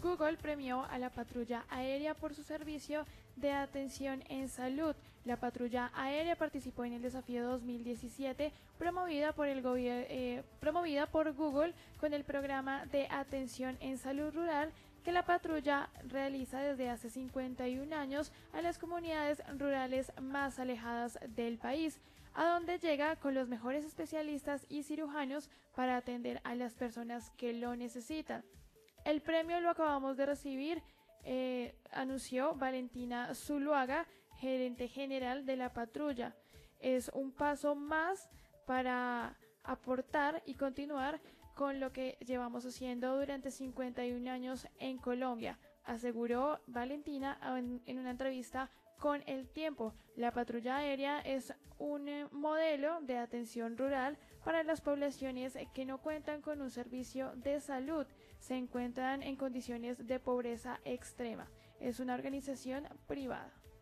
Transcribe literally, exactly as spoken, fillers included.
Google premió a la patrulla aérea por su servicio de atención en salud. La patrulla aérea participó en el desafío dos mil diecisiete promovida por, el eh, promovida por Google con el programa de atención en salud rural que la patrulla realiza desde hace cincuenta y un años a las comunidades rurales más alejadas del país, a donde llega con los mejores especialistas y cirujanos para atender a las personas que lo necesitan. El premio lo acabamos de recibir, eh, anunció Valentina Zuluaga, gerente general de la patrulla. Es un paso más para aportar y continuar con lo que llevamos haciendo durante cincuenta y un años en Colombia, aseguró Valentina en, en una entrevista con El Tiempo. La patrulla aérea es un eh, modelo de atención rural para las poblaciones que no cuentan con un servicio de salud, se encuentran en condiciones de pobreza extrema. Es una organización privada.